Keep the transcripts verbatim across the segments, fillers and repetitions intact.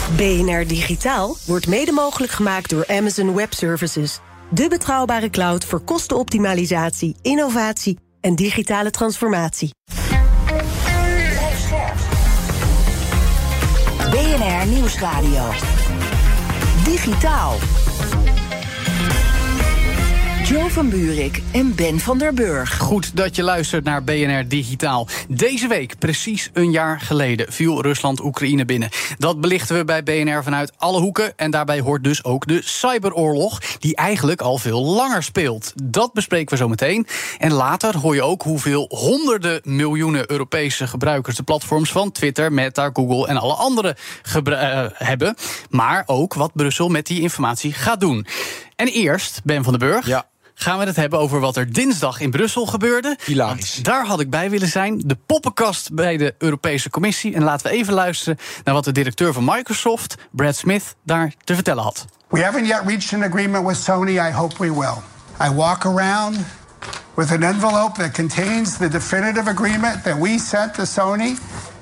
B N R Digitaal wordt mede mogelijk gemaakt door Amazon Web Services. De betrouwbare cloud voor kostenoptimalisatie, innovatie en digitale transformatie. B N R Nieuwsradio. Digitaal. Jo van Buurik en Ben van der Burg. Goed dat je luistert naar B N R Digitaal. Deze week, precies een jaar geleden, viel Rusland Oekraïne binnen. Dat belichten we bij B N R vanuit alle hoeken. En daarbij hoort dus ook de cyberoorlog, die eigenlijk al veel langer speelt. Dat bespreken we zo meteen. En later hoor je ook hoeveel honderden miljoenen Europese gebruikers de platforms van Twitter, Meta, Google en alle andere gebru- uh, hebben. Maar ook wat Brussel met die informatie gaat doen. En eerst, Ben van der Burg... Ja. gaan we het hebben over wat er dinsdag in Brussel gebeurde. Hilarisch. Want daar had ik bij willen zijn. De poppenkast bij de Europese Commissie. En laten we even luisteren naar wat de directeur van Microsoft, Brad Smith, daar te vertellen had. We haven't yet reached an agreement with Sony. I hope we will. I walk around with an envelope that contains the definitive agreement that we sent to Sony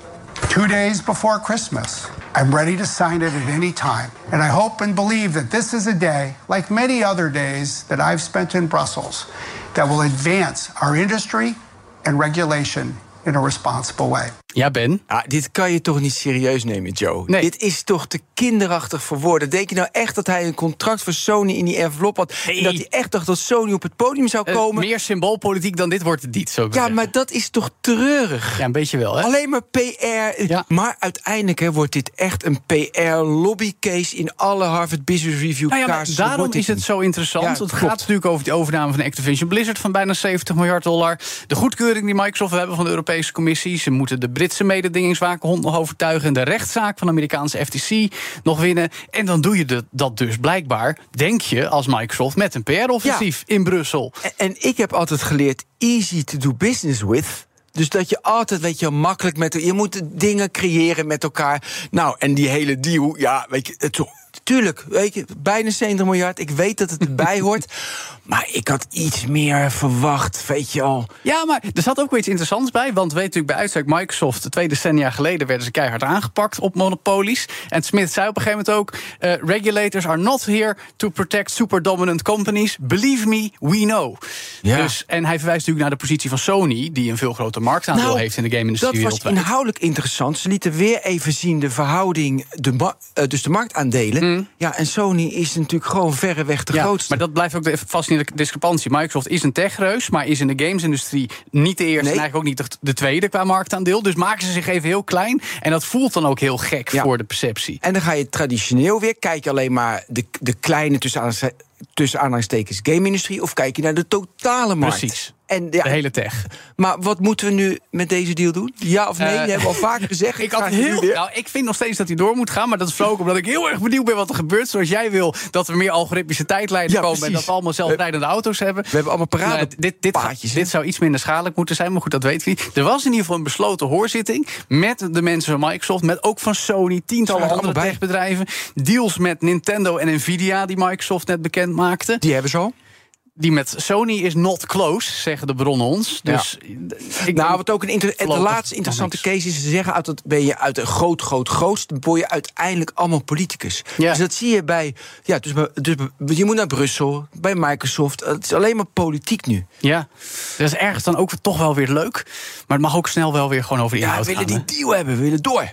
two days before Christmas. I'm ready to sign it at any time. And I hope and believe that this is a day, like many other days that I've spent in Brussels, that will advance our industry and regulation in a responsible way. Ja, Ben? Ah, dit kan je toch niet serieus nemen, Joe? Nee. Dit is toch te kinderachtig voor woorden. Denk je nou echt dat hij een contract voor Sony in die envelop had? Nee. En dat hij echt dacht dat Sony op het podium zou komen? Uh, meer symboolpolitiek dan dit wordt het niet, zo Ja, maar dat is toch treurig? Ja, een beetje wel, hè? Alleen maar P R. Ja. Maar uiteindelijk hè, wordt dit echt een P R-lobbycase in alle Harvard Business Review Nou ja, maar casussen. daarom is het zo interessant. Ja, het klopt. gaat natuurlijk over die overname van Activision Blizzard van bijna zeventig miljard dollar. De goedkeuring die Microsoft wil hebben van de Europese Commissie. Ze moeten de Britse mededingingswaakhond nog overtuigen. En de rechtszaak van de Amerikaanse F T C nog winnen. En dan doe je de, dat dus blijkbaar, denk je, als Microsoft met een P R-offensief in Brussel. En, en ik heb altijd geleerd easy to do business with. Dus dat je altijd, weet je, makkelijk met... Je moet dingen creëren met elkaar. Nou, en die hele deal, ja, weet je... Het, tuurlijk, weet je, bijna zeventig miljard. Ik weet dat het erbij hoort. Maar ik had iets meer verwacht, weet je al. Ja, maar er zat ook weer iets interessants bij. Want weet natuurlijk, bij uitstek Microsoft, twee decennia geleden werden ze keihard aangepakt op monopolies. En Smith zei op een gegeven moment ook... Uh, regulators are not here to protect super dominant companies. Believe me, we know. Ja. Dus, en hij verwijst natuurlijk naar de positie van Sony, die een veel groter marktaandeel nou, heeft in de game-industrie dat was wereldwijd. inhoudelijk interessant. Ze lieten weer even zien de verhouding, de ma- uh, dus de marktaandelen. Mm. Ja, en Sony is natuurlijk gewoon verreweg de Ja, grootste. maar dat blijft ook de fascinerende discrepantie. Microsoft is een techreus, maar is in de gamesindustrie niet de eerste Nee. en eigenlijk ook niet de, de tweede qua marktaandeel. Dus maken ze zich even heel klein. En dat voelt dan ook heel gek Ja. voor de perceptie. En dan ga je traditioneel weer, kijk je alleen maar de, de kleine tussen aanhalingstekens, tussen aanhalingstekens game-industrie, of kijk je naar de totale markt? Precies. En, ja, De hele tech. Maar wat moeten we nu met deze deal doen? Ja of nee? Uh, dat hebben we al vaker gezegd. Ik, ga had het nu heel, weer- nou, ik vind nog steeds dat hij door moet gaan. Maar dat is ook omdat ik heel erg benieuwd ben wat er gebeurt. Zoals jij wil dat we meer algoritmische tijdlijnen Ja, komen. En precies. dat we allemaal zelfrijdende auto's hebben. We hebben allemaal parade Nou, dit, dit, paadjes, hè? dit zou iets minder schadelijk moeten zijn. Maar goed, dat weten we niet. Er was in ieder geval een besloten hoorzitting. Met de mensen van Microsoft. Met ook van Sony. Tientallen Zijn er andere allemaal bij. techbedrijven. Deals met Nintendo en Nvidia die Microsoft net bekend maakte. Die hebben ze al. Die met Sony is not close, zeggen de bronnen ons. Dus ik Nou, wat ook een inter- de voorlopig laatste interessante nog case is, ze zeggen uit dat ben je uit een groot, groot, grootst, dan word je uiteindelijk allemaal politicus. Ja. Dus dat zie je bij, ja, dus, bij- dus bij- je moet naar Brussel, bij Microsoft. Het is alleen maar politiek nu. Ja, dat is ergens dan ook toch wel weer leuk. Maar het mag ook snel wel weer gewoon over de Ja, we inhoud willen gaan. die deal hebben, we willen door.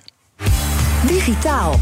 Digitaal.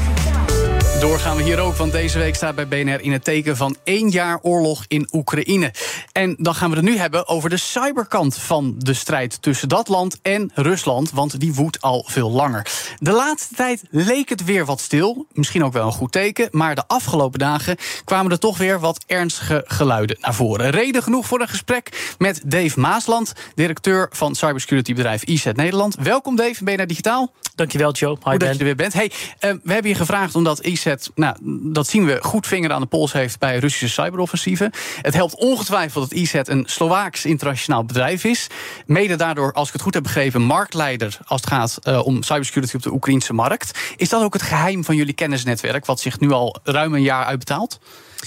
Door gaan we hier ook, want deze week staat bij B N R in het teken van één jaar oorlog in Oekraïne. En dan gaan we het nu hebben over de cyberkant van de strijd tussen dat land en Rusland, want die woedt al veel langer. De laatste tijd leek het weer wat stil, misschien ook wel een goed teken, maar de afgelopen dagen kwamen er toch weer wat ernstige geluiden naar voren. Reden genoeg voor een gesprek met Dave Maasland, directeur van cybersecurity-bedrijf I Z Nederland. Welkom Dave, B N R Digitaal. Dankjewel, Joe. Hi, Goed dat Ben. je er weer bent. Hey, uh, we hebben je gevraagd omdat I Z, nou, dat zien we, goed vinger aan de pols heeft bij Russische cyberoffensieven. Het helpt ongetwijfeld dat I Z een Slovaaks internationaal bedrijf is. Mede daardoor, als ik het goed heb begrepen, marktleider als het gaat uh, om cybersecurity op de Oekraïnse markt. Is dat ook het geheim van jullie kennisnetwerk, wat zich nu al ruim een jaar uitbetaalt?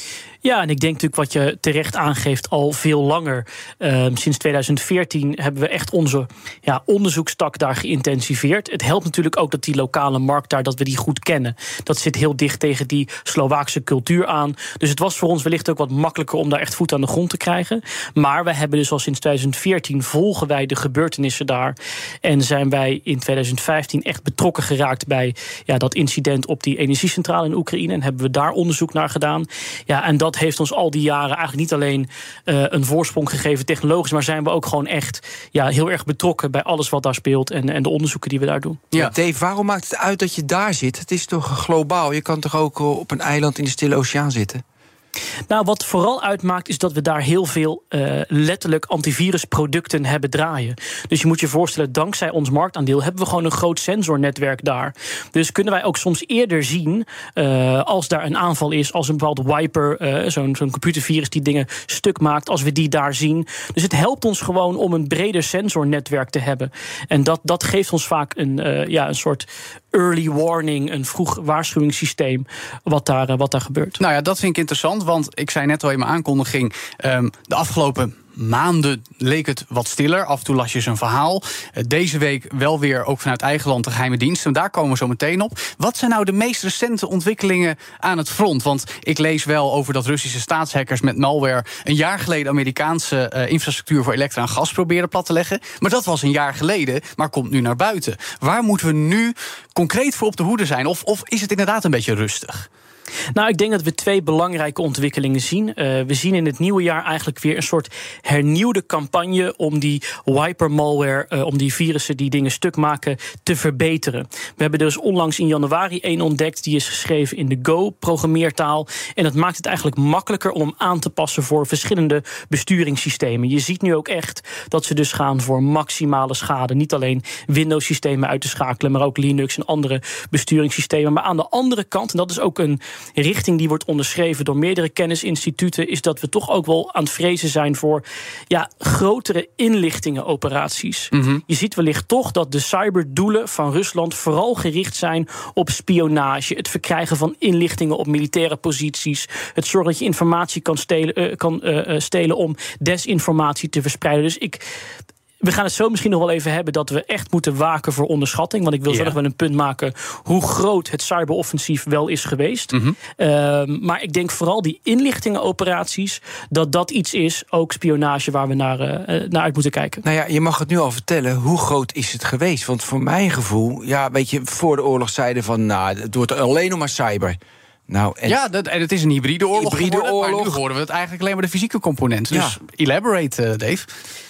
Ja, en ik denk natuurlijk wat je terecht aangeeft al veel langer. Uh, sinds tweeduizend veertien hebben we echt onze ja, onderzoekstak daar geïntensiveerd. Het helpt natuurlijk ook dat die lokale markt daar, dat we die goed kennen. Dat zit heel dicht tegen die Slovaakse cultuur aan. Dus het was voor ons wellicht ook wat makkelijker om daar echt voet aan de grond te krijgen. Maar we hebben dus al sinds tweeduizend veertien volgen wij de gebeurtenissen daar. En zijn wij in tweeduizend vijftien echt betrokken geraakt bij ja, dat incident op die energiecentrale in Oekraïne. En hebben we daar onderzoek naar gedaan. Ja, en dat heeft ons al die jaren eigenlijk niet alleen uh, een voorsprong gegeven technologisch, maar zijn we ook gewoon echt ja, heel erg betrokken bij alles wat daar speelt en, en de onderzoeken die we daar doen. Ja. Dave, waarom maakt het uit dat je daar zit? Het is toch globaal? Je kan toch ook op een eiland in de Stille Oceaan zitten? Nou, wat vooral uitmaakt is dat we daar heel veel uh, letterlijk antivirusproducten hebben draaien. Dus je moet je voorstellen, dankzij ons marktaandeel hebben we gewoon een groot sensornetwerk daar. Dus kunnen wij ook soms eerder zien uh, als daar een aanval is, als een bepaald wiper, uh, zo'n, zo'n computervirus die dingen stuk maakt, als we die daar zien. Dus het helpt ons gewoon om een breder sensornetwerk te hebben. En dat, dat geeft ons vaak een, uh, ja, een soort early warning, een vroeg waarschuwingssysteem, wat daar, uh, wat daar gebeurt. Nou ja, dat vind ik interessant, want ik zei net al in mijn aankondiging, um, de afgelopen maanden leek het wat stiller. Af en toe las je zijn verhaal. Deze week wel weer, ook vanuit eigen land, de geheime diensten. Daar komen we zo meteen op. Wat zijn nou de meest recente ontwikkelingen aan het front? Want ik lees wel over dat Russische staatshackers met malware een jaar geleden Amerikaanse uh, infrastructuur voor elektra en gas probeerden plat te leggen. Maar dat was een jaar geleden, maar komt nu naar buiten. Waar moeten we nu concreet voor op de hoede zijn? Of, of is het inderdaad een beetje rustig? Nou, ik denk dat we twee belangrijke ontwikkelingen zien. Uh, we zien in het nieuwe jaar eigenlijk weer een soort hernieuwde campagne om die wiper-malware, uh, om die virussen die dingen stuk maken, te verbeteren. We hebben dus onlangs in januari één ontdekt, die is geschreven in de Go-programmeertaal. En dat maakt het eigenlijk makkelijker om hem aan te passen voor verschillende besturingssystemen. Je ziet nu ook echt dat ze dus gaan voor maximale schade. Niet alleen Windows-systemen uit te schakelen, maar ook Linux en andere besturingssystemen. Maar aan de andere kant, en dat is ook een richting die wordt onderschreven door meerdere kennisinstituten, is dat we toch ook wel aan het vrezen zijn voor ja, grotere inlichtingenoperaties. Mm-hmm. Je ziet wellicht toch dat de cyberdoelen van Rusland vooral gericht zijn op spionage, het verkrijgen van inlichtingen op militaire posities, het zorgen dat je informatie kan stelen, uh, kan, uh, stelen om desinformatie te verspreiden. Dus ik... We gaan het zo misschien nog wel even hebben dat we echt moeten waken voor onderschatting. Want ik wil zo nog wel een punt maken hoe groot het cyberoffensief wel is geweest. Mm-hmm. Uh, maar ik denk vooral die inlichtingenoperaties, dat dat iets is, ook spionage, waar we naar, uh, naar uit moeten kijken. Nou ja, je mag het nu al vertellen. Hoe groot is het geweest? Want voor mijn gevoel, ja, weet je, voor de oorlog zeiden van, nou, het wordt alleen nog maar cyber. Nou, en ja, dat, en het is een hybride oorlog hybride geworden, oorlog. Maar nu horen we het eigenlijk alleen maar de fysieke component. Dus ja. Elaborate, uh, Dave.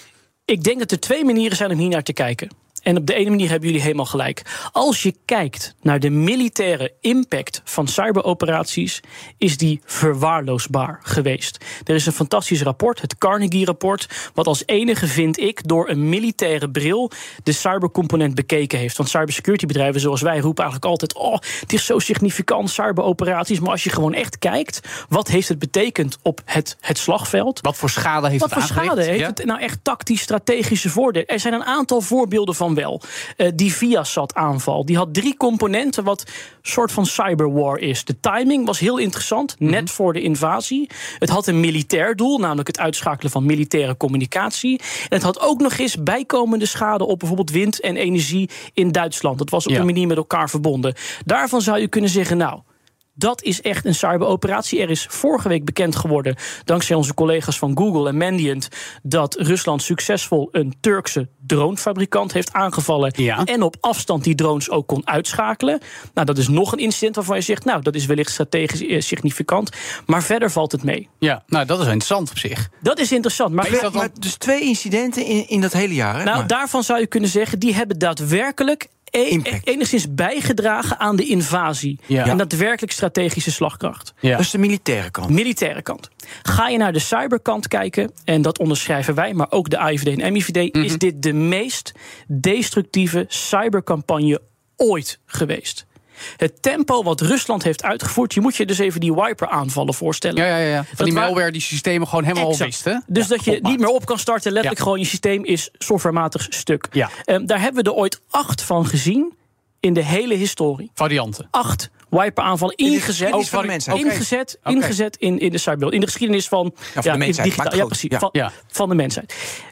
Ik denk dat er twee manieren zijn om hier naar te kijken. En op de ene manier hebben jullie helemaal gelijk. Als je kijkt naar de militaire impact van cyberoperaties, is die verwaarloosbaar geweest. Er is een fantastisch rapport, het Carnegie-rapport, wat als enige, vind ik, door een militaire bril de cybercomponent bekeken heeft. Want cybersecurity-bedrijven zoals wij roepen eigenlijk altijd, oh, het is zo significant, cyberoperaties. Maar als je gewoon echt kijkt, wat heeft het betekend op het, het slagveld? Wat voor schade heeft wat het aangericht? Wat voor schade heeft ja? het nou echt tactisch, strategische voordelen? Er zijn een aantal voorbeelden van wel. Uh, die Viasat-aanval, die had drie componenten wat soort van cyberwar is. De timing was heel interessant, net mm-hmm. voor de invasie. Het had een militair doel, namelijk het uitschakelen van militaire communicatie. En het had ook nog eens bijkomende schade op bijvoorbeeld wind en energie in Duitsland. Dat was op ja. een manier met elkaar verbonden. Daarvan zou je kunnen zeggen, nou, dat is echt een cyberoperatie. Er is vorige week bekend geworden, dankzij onze collega's van Google en Mandiant, dat Rusland succesvol een Turkse dronefabrikant heeft aangevallen. Ja. En op afstand die drones ook kon uitschakelen. Nou, dat is nog een incident waarvan je zegt, nou, dat is wellicht strategisch eh, significant. Maar verder valt het mee. Ja, nou, dat is interessant op zich. Dat is interessant. Maar, maar, maar dus twee incidenten in, in dat hele jaar, hè? Nou, maar. daarvan zou je kunnen zeggen, die hebben daadwerkelijk E- enigszins bijgedragen aan de invasie. Ja. En daadwerkelijk strategische slagkracht. Ja. Dat is de militaire kant. Militaire kant. Ga je naar de cyberkant kijken, en dat onderschrijven wij, maar ook de A I V D en M I V D, mm-hmm. is dit de meest destructieve cybercampagne ooit geweest. Het tempo wat Rusland heeft uitgevoerd, je moet je dus even die wiper-aanvallen voorstellen. Ja, ja, ja. Van die malware waar die systemen gewoon helemaal exact. al wisten. Dus ja, dat je opmaakt. niet meer op kan starten, letterlijk ja. gewoon je systeem is softwarematig stuk. Ja. Um, daar hebben we er ooit acht van gezien in de hele historie. Varianten. Acht Wiper-aanvallen ingezet. Oh, van de mensheid. Ingezet, Okay. ingezet in, in de cyberwereld. In de geschiedenis van, Ja, van ja, de mensheid. digitaal, ja, precies, Ja. van, Ja. van de mensheid.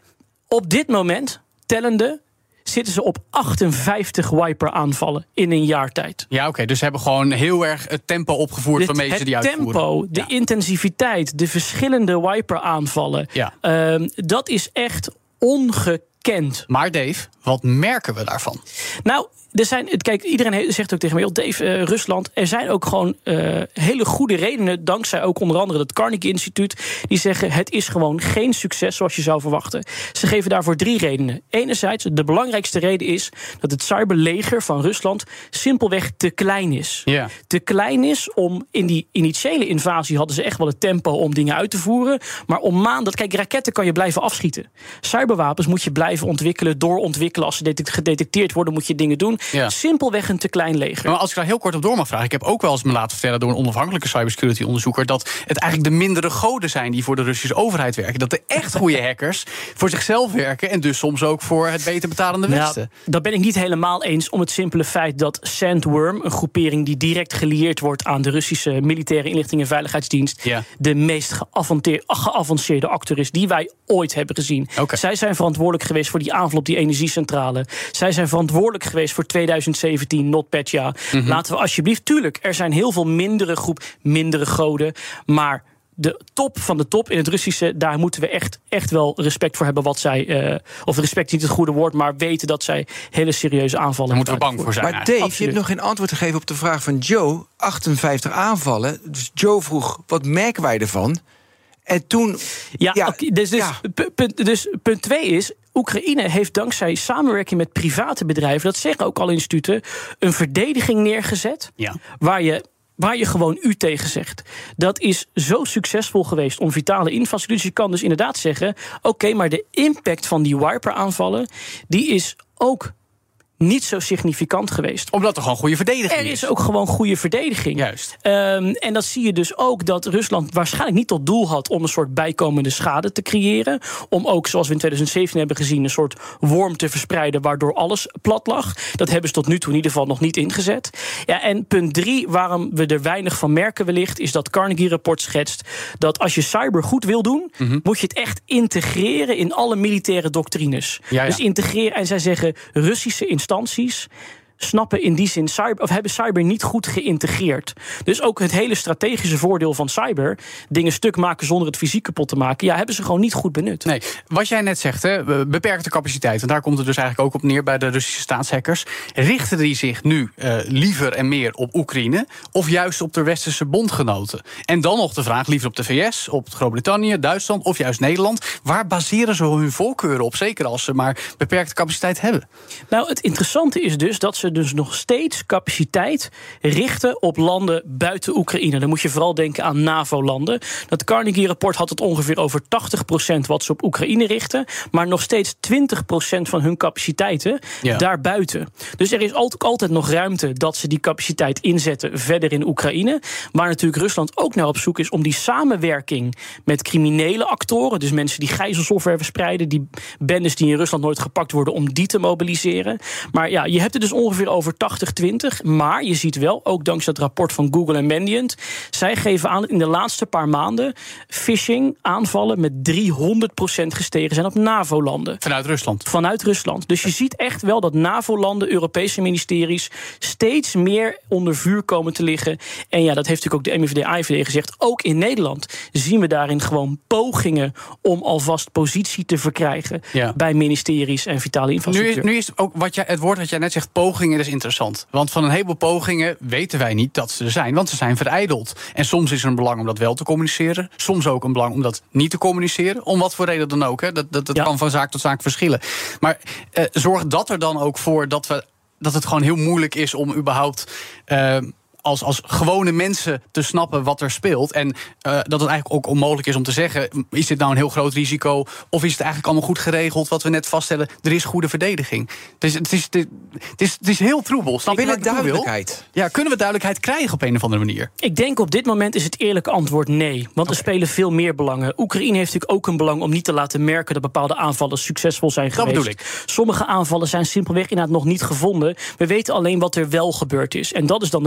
Op dit moment, tellende, zitten ze op achtenvijftig Wiper-aanvallen in een jaar tijd. Ja, oké, okay, dus ze hebben gewoon heel erg het tempo opgevoerd Het, waarmee ze die het uitvoeren. tempo, de Ja. intensiviteit, de verschillende Wiper-aanvallen. Ja. Um, dat is echt ongekend. Maar Dave, wat merken we daarvan? Nou, er zijn, kijk, iedereen zegt ook tegen mij, Dave, uh, Rusland, er zijn ook gewoon uh, hele goede redenen, dankzij ook onder andere het Carnegie Instituut, die zeggen het is gewoon geen succes zoals je zou verwachten. Ze geven daarvoor drie redenen. Enerzijds, de belangrijkste reden is dat het cyberleger van Rusland simpelweg te klein is. Ja. Te klein is om, in die initiële invasie hadden ze echt wel het tempo om dingen uit te voeren, maar om maanden, kijk, raketten kan je blijven afschieten. Cyberwapens moet je blijven ontwikkelen, doorontwikkelen. Als ze gedetecteerd worden, moet je dingen doen. Ja. Simpelweg een te klein leger. Maar als ik daar heel kort op door mag vragen, ik heb ook wel eens me laten vertellen door een onafhankelijke cybersecurity onderzoeker dat het eigenlijk de mindere goden zijn die voor de Russische overheid werken. Dat de echt goede hackers voor zichzelf werken en dus soms ook voor het beter betalende Westen. Nou, dat ben ik niet helemaal eens om het simpele feit dat Sandworm, een groepering die direct gelieerd wordt aan de Russische militaire inlichting en veiligheidsdienst, Ja. de meest geavanceerde actor is die wij ooit hebben gezien. Okay. Zij zijn verantwoordelijk geweest voor die aanval op die energiecentrale. Zij zijn verantwoordelijk geweest voor twintig zeventien, NotPetya. Mm-hmm. Laten we alsjeblieft, tuurlijk, er zijn heel veel mindere groep, mindere goden, maar de top van de top in het Russische, daar moeten we echt, echt wel respect voor hebben wat zij, uh, of respect is niet het goede woord, maar weten dat zij hele serieuze aanvallen. Daar moeten we bang voor zijn. Maar Dave, Absoluut. je hebt nog geen antwoord gegeven op de vraag van Joe. achtenvijftig aanvallen. Dus Joe vroeg, wat merken wij ervan? En toen... Ja, ja, okay, dus, dus, ja. punt, dus punt twee is, Oekraïne heeft dankzij samenwerking met private bedrijven, dat zeggen ook alle instituten, een verdediging neergezet, Ja. waar je Waar je gewoon u tegen zegt. Dat is zo succesvol geweest om vitale infrastructuur. Dus je kan dus inderdaad zeggen, oké, okay, maar de impact van die Wiper-aanvallen, die is ook niet zo significant geweest. Omdat er gewoon goede verdediging is. Er is ook gewoon goede verdediging. Juist. Um, en dat zie je dus ook dat Rusland waarschijnlijk niet tot doel had om een soort bijkomende schade te creëren. Om ook, zoals we in twintig zeventien hebben gezien, een soort worm te verspreiden waardoor alles plat lag. Dat hebben ze tot nu toe in ieder geval nog niet ingezet. Ja, en punt drie, waarom we er weinig van merken wellicht, is dat Carnegie-rapport schetst dat als je cyber goed wil doen, mm-hmm. moet je het echt integreren in alle militaire doctrines. Ja, ja. Dus integreren, en zij zeggen Russische instanties instanties snappen in die zin cyber, of hebben cyber niet goed geïntegreerd. Dus ook het hele strategische voordeel van cyber, dingen stuk maken zonder het fysiek kapot te maken, ja, hebben ze gewoon niet goed benut. Nee, wat jij net zegt, hè, beperkte capaciteit, en daar komt het dus eigenlijk ook op neer bij de Russische staatshackers. Richten die zich nu uh, liever en meer op Oekraïne of juist op de westerse bondgenoten? En dan nog de vraag, liever op de V S, op Groot-Brittannië, Duitsland of juist Nederland? Waar baseren ze hun voorkeuren op, zeker als ze maar beperkte capaciteit hebben? Nou, het interessante is dus dat ze dus nog steeds capaciteit richten op landen buiten Oekraïne. Dan moet je vooral denken aan NAVO-landen. Dat Carnegie-rapport had het ongeveer over tachtig procent wat ze op Oekraïne richten, maar nog steeds twintig procent van hun capaciteiten ja. daarbuiten. Dus er is ook altijd nog ruimte dat ze die capaciteit inzetten verder in Oekraïne. Waar natuurlijk Rusland ook naar op zoek is om die samenwerking met criminele actoren, dus mensen die gijzelsoftware verspreiden, die bendes die in Rusland nooit gepakt worden, om die te mobiliseren. Maar ja, je hebt het dus ongeveer over tachtig twintig. Maar je ziet wel, ook dankzij het rapport van Google en Mandiant, zij geven aan dat in de laatste paar maanden phishing aanvallen met driehonderd procent gestegen zijn op NAVO-landen. Vanuit Rusland? Vanuit Rusland. Dus je ziet echt wel dat NAVO-landen, Europese ministeries, steeds meer onder vuur komen te liggen. En ja, dat heeft natuurlijk ook de M I V D I V D gezegd. Ook in Nederland zien we daarin gewoon pogingen om alvast positie te verkrijgen ja. bij ministeries en vitale infrastructuur. Nu is, nu is ook wat jij, het woord dat jij net zegt, pogingen, is interessant. Want van een heleboel pogingen weten wij niet dat ze er zijn, want ze zijn verijdeld. En soms is er een belang om dat wel te communiceren, soms ook een belang om dat niet te communiceren, om wat voor reden dan ook. Hè. Dat, dat, dat ja. kan van zaak tot zaak verschillen. Maar eh, zorgt dat er dan ook voor dat, we, dat het gewoon heel moeilijk is om überhaupt Uh, Als, als gewone mensen te snappen wat er speelt. En uh, dat het eigenlijk ook onmogelijk is om te zeggen, is dit nou een heel groot risico? Of is het eigenlijk allemaal goed geregeld? Wat we net vaststellen, er is goede verdediging. Dus het is, het is, het is heel troebel. Snap je wat ik duidelijkheid? Ja, kunnen we duidelijkheid krijgen op een of andere manier? Ik denk op dit moment is het eerlijke antwoord nee. Want okay. er spelen veel meer belangen. Oekraïne heeft natuurlijk ook een belang om niet te laten merken dat bepaalde aanvallen succesvol zijn geweest. Dat bedoel ik. Sommige aanvallen zijn simpelweg inderdaad nog niet gevonden. We weten alleen wat er wel gebeurd is. En dat is dan de duidelijkheid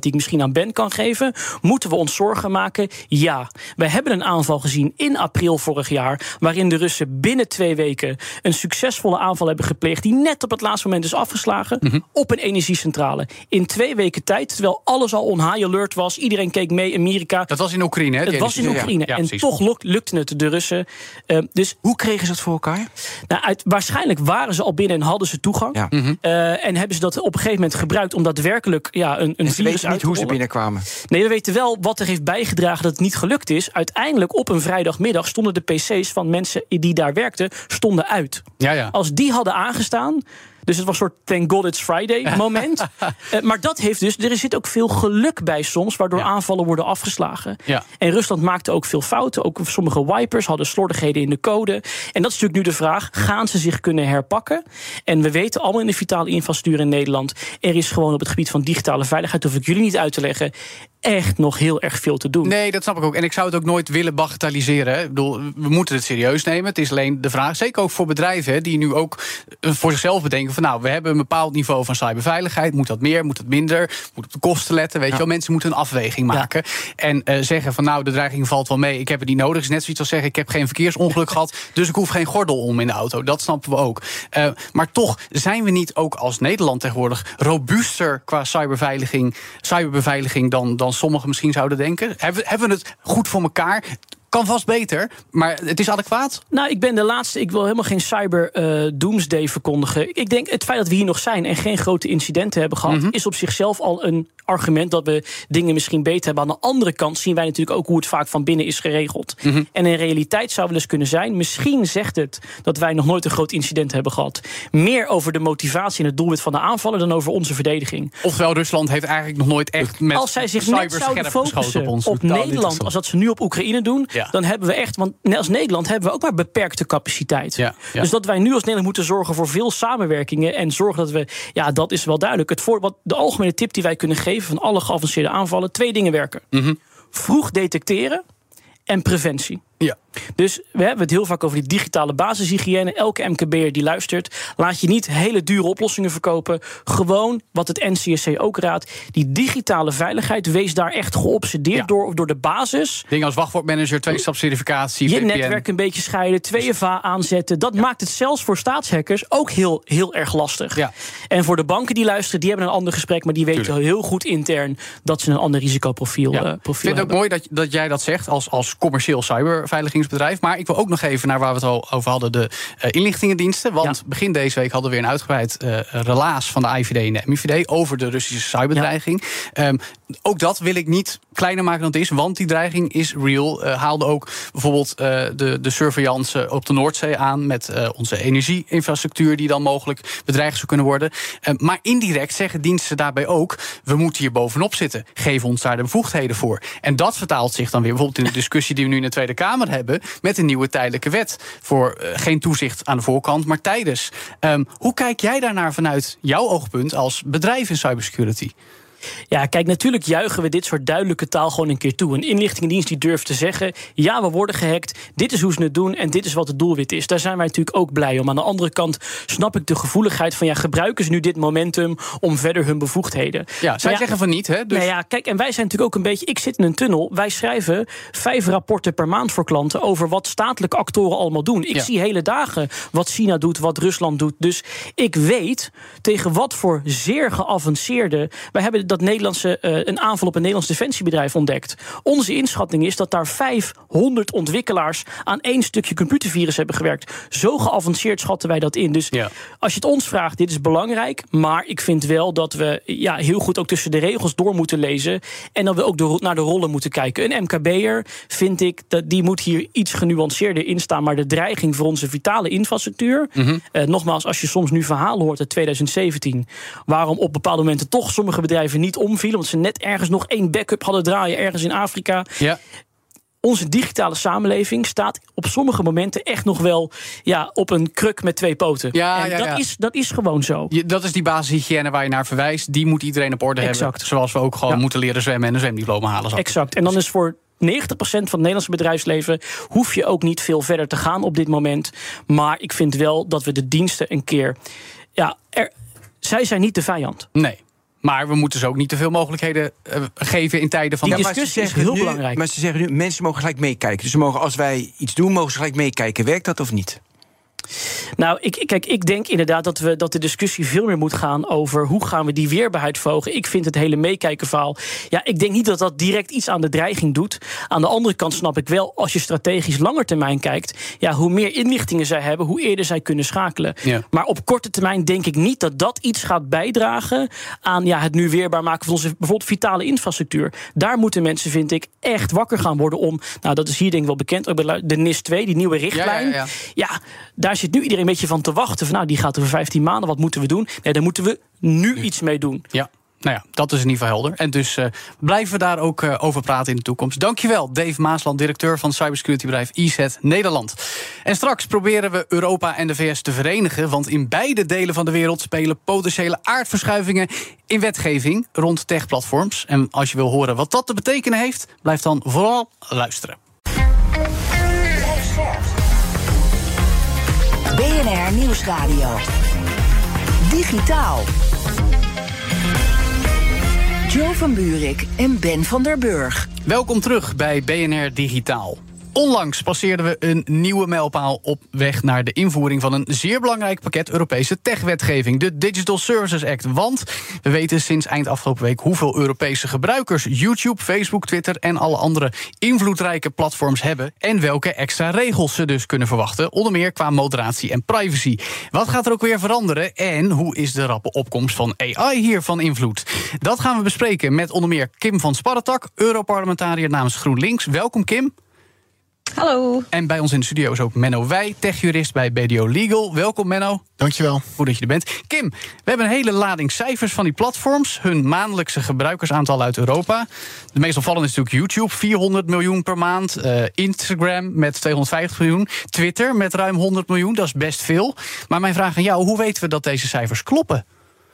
die ik misschien aan Ben kan geven. Moeten we ons zorgen maken? Ja. Wij hebben een aanval gezien in april vorig jaar, waarin de Russen binnen twee weken een succesvolle aanval hebben gepleegd, die net op het laatste moment is afgeslagen, mm-hmm. op een energiecentrale. In twee weken tijd, terwijl alles al on high alert was, iedereen keek mee, Amerika. Dat was in Oekraïne, hè? Het was in Oekraïne. Ja, ja, en toch luk, lukte het de Russen. Uh, dus hoe kregen ze dat voor elkaar? Nou, uit, waarschijnlijk waren ze al binnen en hadden ze toegang. Ja. Mm-hmm. Uh, en hebben ze dat op een gegeven moment gebruikt om daadwerkelijk ja, een, een en virus weten uit niet te hoe rollen. ze binnenkwamen. Nee, we weten wel wat er heeft bijgedragen dat het niet gelukt is. Uiteindelijk op een vrijdagmiddag stonden de pc's van mensen die daar werkten stonden uit. Ja, ja. Als die hadden aangestaan. Dus het was een soort thank God it's Friday moment. uh, maar dat heeft dus, er zit ook veel geluk bij soms, waardoor ja. aanvallen worden afgeslagen. Ja. En Rusland maakte ook veel fouten. Ook sommige wipers hadden slordigheden in de code. En dat is natuurlijk nu de vraag, gaan ze zich kunnen herpakken? En we weten allemaal in de vitale infrastructuur in Nederland, er is gewoon op het gebied van digitale veiligheid, hoef ik jullie niet uit te leggen, echt nog heel erg veel te doen. Nee, dat snap ik ook. En ik zou het ook nooit willen bagatelliseren. Hè. Ik bedoel, we moeten het serieus nemen. Het is alleen de vraag, zeker ook voor bedrijven, hè, die nu ook voor zichzelf bedenken van nou, we hebben een bepaald niveau van cyberveiligheid. Moet dat meer, moet dat minder? Moet op de kosten letten? Weet ja. je wel, mensen moeten een afweging maken. Ja. En uh, zeggen van nou, de dreiging valt wel mee. Ik heb het niet nodig. Is net zoiets als zeggen, ik heb geen verkeersongeluk gehad, dus ik hoef geen gordel om in de auto. Dat snappen we ook. Uh, maar toch zijn we niet ook als Nederland tegenwoordig robuuster qua cyberveiliging, cyberbeveiliging dan, dan sommigen misschien zouden denken? Hebben, hebben we het goed voor elkaar? Kan vast beter, maar het is adequaat? Nou, ik ben de laatste. Ik wil helemaal geen cyber uh, doomsday verkondigen. Ik denk, het feit dat we hier nog zijn en geen grote incidenten hebben gehad, mm-hmm. is op zichzelf al een argument dat we dingen misschien beter hebben. Aan de andere kant zien wij natuurlijk ook hoe het vaak van binnen is geregeld. Mm-hmm. En in realiteit zou wel eens kunnen zijn, misschien zegt het dat wij nog nooit een groot incident hebben gehad. Meer over de motivatie en het doelwit van de aanvallen dan over onze verdediging. Oftewel, Rusland heeft eigenlijk nog nooit echt met als zij zich net zouden focussen op, ons. op Nederland, als dat ze nu op Oekraïne doen, ja. dan hebben we echt, want als Nederland hebben we ook maar beperkte capaciteit. Ja, ja. Dus dat wij nu als Nederland moeten zorgen voor veel samenwerkingen en zorgen dat we, ja, dat is wel duidelijk. Het voor, wat de algemene tip die wij kunnen geven van alle geavanceerde aanvallen, twee dingen werken. Mm-hmm. Vroeg detecteren en preventie. Ja. Dus we hebben het heel vaak over die digitale basishygiëne. Elke M K B'er die luistert, laat je niet hele dure oplossingen verkopen. Gewoon, wat het N C S C ook raadt, die digitale veiligheid, wees daar echt geobsedeerd ja. door, door de basis. Dingen als wachtwoordmanager, twee-stapsverificatie, je V P N. netwerk een beetje scheiden, twee F A aanzetten. Dat ja. maakt het zelfs voor staatshackers ook heel, heel erg lastig. Ja. En voor de banken die luisteren, die hebben een ander gesprek, maar die weten Tuurlijk. heel goed intern dat ze een ander risicoprofiel ja. uh, profiel Ik vind het hebben. ook mooi dat, dat jij dat zegt als, als commercieel cyberveiligingsbedrijf. Maar ik wil ook nog even naar waar we het al over hadden, de uh, inlichtingendiensten. Want ja. begin deze week hadden we weer een uitgebreid uh, relaas van de I V D en de M I V D over de Russische cyberdreiging. Ja. Um, ook dat wil ik niet kleiner maken dan het is, want die dreiging is real. Uh, haalde ook bijvoorbeeld uh, de, de surveillance op de Noordzee aan met uh, onze energieinfrastructuur die dan mogelijk bedreigd zou kunnen worden. Uh, maar indirect zeggen diensten daarbij ook, we moeten hier bovenop zitten. Geef ons daar de bevoegdheden voor. En dat vertaalt zich dan weer bijvoorbeeld in de discussie die we nu in de Tweede Kamer hebben met een nieuwe tijdelijke wet voor uh, geen toezicht aan de voorkant, maar tijdens. Um, hoe kijk jij daarnaar vanuit jouw oogpunt als bedrijf in cybersecurity? Ja, kijk, natuurlijk juichen we dit soort duidelijke taal gewoon een keer toe. Een inlichtingendienst die durft te zeggen, ja, we worden gehackt, dit is hoe ze het doen en dit is wat het doelwit is. Daar zijn wij natuurlijk ook blij om. Aan de andere kant snap ik de gevoeligheid van, ja, gebruiken ze nu dit momentum om verder hun bevoegdheden? Ja, zij ja, zeggen van niet, hè? Dus... Nou ja, kijk, en wij zijn natuurlijk ook een beetje, ik zit in een tunnel, wij schrijven vijf rapporten per maand voor klanten over wat statelijke actoren allemaal doen. Ik ja. zie hele dagen wat China doet, wat Rusland doet. Dus ik weet tegen wat voor zeer geavanceerde, wij hebben dat Nederlandse, uh, een aanval op een Nederlands defensiebedrijf ontdekt. Onze inschatting is dat daar vijfhonderd ontwikkelaars aan één stukje computervirus hebben gewerkt. Zo geavanceerd schatten wij dat in. Dus ja. als je het ons vraagt, dit is belangrijk, maar ik vind wel dat we ja, heel goed ook tussen de regels door moeten lezen en dat we ook de, naar de rollen moeten kijken. Een M K B'er, vind ik, dat die moet hier iets genuanceerder in staan, maar de dreiging voor onze vitale infrastructuur, mm-hmm. uh, nogmaals, als je soms nu verhalen hoort uit tweeduizend zeventien, waarom op bepaalde momenten toch sommige bedrijven niet omvielen, want ze net ergens nog één backup hadden draaien ergens in Afrika. Ja. Onze digitale samenleving staat op sommige momenten echt nog wel ja, op een kruk met twee poten. Ja, en ja, dat, ja. Is, dat is gewoon zo. Je, dat is die basishygiëne waar je naar verwijst. Die moet iedereen op orde exact. hebben. Zoals we ook gewoon ja. moeten leren zwemmen en een zwemdiploma halen. Zo. Exact. En dan is voor negentig procent van het Nederlandse bedrijfsleven hoef je ook niet veel verder te gaan op dit moment. Maar ik vind wel dat we de diensten een keer, ja, er, zij zijn niet de vijand. Nee. Maar we moeten ze ook niet te veel mogelijkheden uh, geven in tijden van... Die Ja, discussie is heel nu, belangrijk. Maar ze zeggen nu, mensen mogen gelijk meekijken. Dus ze mogen, als wij iets doen, mogen ze gelijk meekijken. Werkt dat of niet? Nou, ik, kijk, ik denk inderdaad dat, we, dat de discussie veel meer moet gaan over hoe gaan we die weerbaarheid verhogen. Ik vind het hele meekijkenverhaal. Ja, ik denk niet dat dat direct iets aan de dreiging doet. Aan de andere kant snap ik wel, als je strategisch langer termijn kijkt, ja, hoe meer inlichtingen zij hebben, hoe eerder zij kunnen schakelen. Ja. Maar op korte termijn denk ik niet dat dat iets gaat bijdragen aan ja, het nu weerbaar maken van onze bijvoorbeeld vitale infrastructuur. Daar moeten mensen, vind ik, echt wakker gaan worden om. Nou, dat is hier denk ik wel bekend. Ook bij de N I S twee, die nieuwe richtlijn. Ja, ja, ja. ja daar zit nu iedereen een beetje van te wachten. Van, nou, die gaat over vijftien maanden, wat moeten we doen? Nee, daar moeten we nu iets mee doen. Ja. Nou ja, dat is in ieder geval helder. En dus uh, blijven we daar ook uh, over praten in de toekomst. Dankjewel, Dave Maasland, directeur van cybersecurity-bedrijf I Z Nederland. En straks proberen we Europa en de V S te verenigen, want in beide delen van de wereld spelen potentiële aardverschuivingen in wetgeving rond techplatforms. En als je wil horen wat dat te betekenen heeft, blijf dan vooral luisteren. B N R Nieuwsradio. Digitaal. Jo van Buurik en Ben van der Burg. Welkom terug bij B N R Digitaal. Onlangs passeerden we een nieuwe mijlpaal op weg naar de invoering van een zeer belangrijk pakket Europese techwetgeving, de Digital Services Act. Want we weten sinds eind afgelopen week hoeveel Europese gebruikers YouTube, Facebook, Twitter en alle andere invloedrijke platforms hebben en welke extra regels ze dus kunnen verwachten, onder meer qua moderatie en privacy. Wat gaat er ook weer veranderen en hoe is de rappe opkomst van A I hier van invloed? Dat gaan we bespreken met onder meer Kim van Sparretak, Europarlementariër namens GroenLinks. Welkom, Kim. Hallo. En bij ons in de studio is ook Menno Wij, techjurist bij B D O Legal. Welkom, Menno. Dankjewel. Goed dat je er bent. Kim, we hebben een hele lading cijfers van die platforms, hun maandelijkse gebruikersaantal uit Europa. De meest opvallende is natuurlijk YouTube, vierhonderd miljoen per maand. Uh, Instagram met tweehonderdvijftig miljoen. Twitter met ruim honderd miljoen, dat is best veel. Maar mijn vraag aan jou, hoe weten we dat deze cijfers kloppen?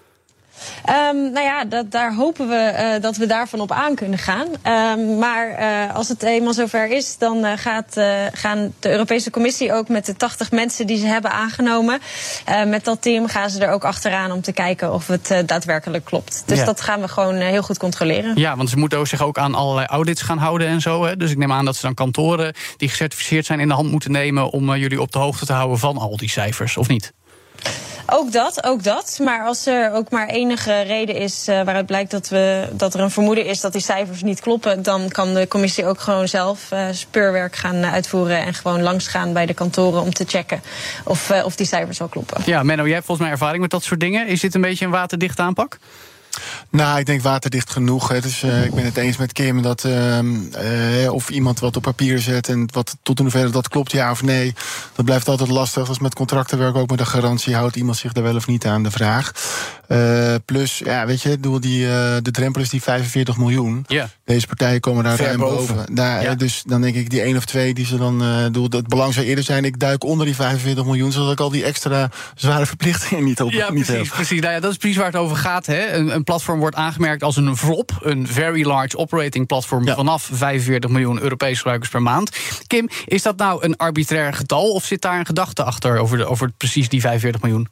Um, nou ja, dat, daar hopen we uh, dat we daarvan op aan kunnen gaan. Um, maar uh, als het eenmaal zover is, dan uh, gaat, uh, gaan de Europese Commissie ook met de tachtig mensen die ze hebben aangenomen. Uh, met dat team gaan ze er ook achteraan om te kijken of het uh, daadwerkelijk klopt. Dus ja. dat gaan we gewoon uh, heel goed controleren. Ja, want ze moeten zich ook aan allerlei audits gaan houden en zo. Hè? Dus ik neem aan dat ze dan kantoren die gecertificeerd zijn in de hand moeten nemen om uh, jullie op de hoogte te houden van al die cijfers, of niet? Ook dat, ook dat. Maar als er ook maar enige reden is uh, waaruit blijkt dat, we, dat er een vermoeden is dat die cijfers niet kloppen, dan kan de commissie ook gewoon zelf uh, speurwerk gaan uh, uitvoeren en gewoon langsgaan bij de kantoren om te checken of, uh, of die cijfers wel kloppen. Ja, Menno, jij hebt volgens mij ervaring met dat soort dingen. Is dit een beetje een waterdichte aanpak? Nou, ik denk waterdicht genoeg. Hè. Dus uh, ik ben het eens met Kim dat uh, uh, of iemand wat op papier zet en wat tot in hoeverre dat klopt, ja of nee, dat blijft altijd lastig. Als met contracten werken ook met een garantie, houdt iemand zich daar wel of niet aan, de vraag. Uh, plus, ja, weet je, die, uh, de drempel is die vijfenveertig miljoen. Yeah. Deze partijen komen daar ruim boven. boven. Daar, ja. Dus dan denk ik, die één of twee die ze dan uh, doen, het belang zou eerder zijn, ik duik onder die vijfenveertig miljoen, zodat ik al die extra zware verplichtingen niet op ja, niet precies, heb. precies. Nou ja, dat is precies waar het over gaat. Hè. Een, een platform wordt aangemerkt als een V L O P, een Very Large Operating Platform, ja. vanaf vijfenveertig miljoen Europese gebruikers per maand. Kim, is dat nou een arbitrair getal of zit daar een gedachte achter over, de, over precies die vijfenveertig miljoen?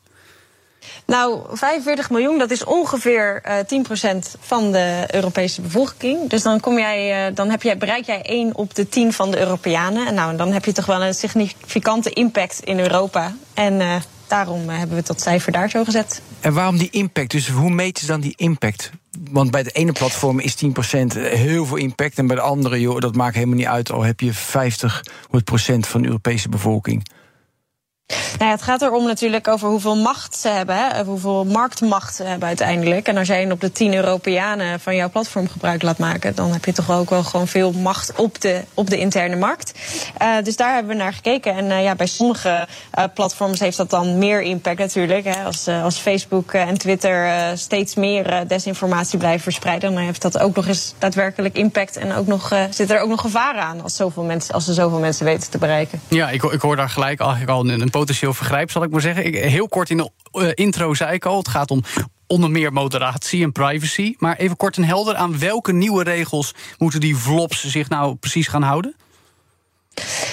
Nou, vijfenveertig miljoen, dat is ongeveer uh, tien procent van de Europese bevolking. Dus dan, kom jij, uh, dan heb jij, bereik jij één op de tien van de Europeanen. En nou, dan heb je toch wel een significante impact in Europa. En uh, daarom uh, hebben we dat cijfer daar zo gezet. En waarom die impact? Dus hoe meten ze dan die impact? Want bij de ene platform is tien procent heel veel impact. En bij de andere, joh, dat maakt helemaal niet uit. Al heb je vijftig procent van de Europese bevolking. Nou ja, het gaat erom natuurlijk over hoeveel macht ze hebben, hè, hoeveel marktmacht ze hebben uiteindelijk. En als jij op de tien Europeanen van jouw platform gebruik laat maken, dan heb je toch ook wel gewoon veel macht op de, op de interne markt. Uh, dus daar hebben we naar gekeken. En uh, ja, bij sommige uh, platforms heeft dat dan meer impact natuurlijk. Hè. Als, uh, als Facebook uh, en Twitter uh, steeds meer uh, desinformatie blijven verspreiden, dan heeft dat ook nog eens daadwerkelijk impact. En ook nog, uh, zit er ook nog gevaren aan als, zoveel mensen, als ze zoveel mensen weten te bereiken. Ja, ik, ik hoor daar gelijk eigenlijk al een, een potentieel vergrijp, zal ik maar zeggen. Ik, heel kort in de uh, intro zei ik al, het gaat om onder meer moderatie en privacy. Maar even kort en helder, aan welke nieuwe regels moeten die V L O P's zich nou precies gaan houden?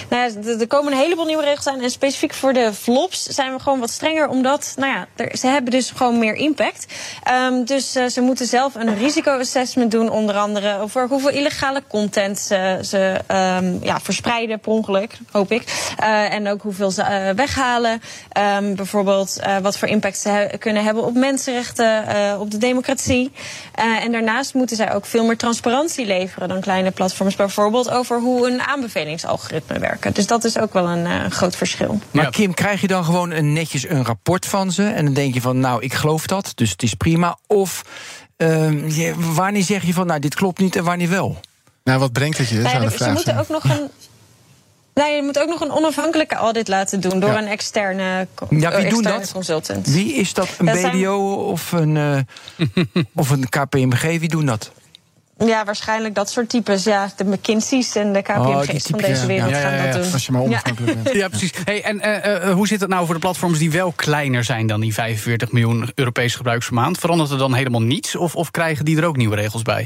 Nou ja, er komen een heleboel nieuwe regels aan. En specifiek voor de flops zijn we gewoon wat strenger. Omdat, nou ja, er, ze hebben dus gewoon meer impact. Um, dus uh, ze moeten zelf een risicoassessment doen. Onder andere over hoeveel illegale content ze, ze um, ja, verspreiden per ongeluk, hoop ik. Uh, en ook hoeveel ze uh, weghalen. Um, bijvoorbeeld uh, wat voor impact ze he- kunnen hebben op mensenrechten, uh, op de democratie. Uh, en daarnaast moeten zij ook veel meer transparantie leveren dan kleine platforms. Bijvoorbeeld over hoe een aanbevelingsalgoritme werken. Dus dat is ook wel een uh, groot verschil. Maar Kim, krijg je dan gewoon een, netjes een rapport van ze en dan denk je van, nou, ik geloof dat, dus het is prima. Of uh, je, wanneer zeg je van, nou, dit klopt niet en wanneer wel? Nou, wat brengt het je? Nou ja, Zou de ze vraag moeten zijn. ook nog een... Nou, je moet ook nog een onafhankelijke audit laten doen door Ja. een externe, Ja, wie doen externe dat? consultant. Wie is dat? Een Dat B zijn- D O of een, uh, of een K P M G? Wie doen dat? Ja, waarschijnlijk dat soort types. Ja, de McKinsey's en de K P M G's Oh, die van types, deze ja. wereld Ja, ja, gaan ja, dat ja. doen. Als je maar onafhankelijk bent. Ja, precies. Hey, en uh, uh, hoe zit het nou voor de platforms die wel kleiner zijn dan die vijfenveertig miljoen Europese gebruikers per maand? Verandert er dan helemaal niets of, of krijgen die er ook nieuwe regels bij?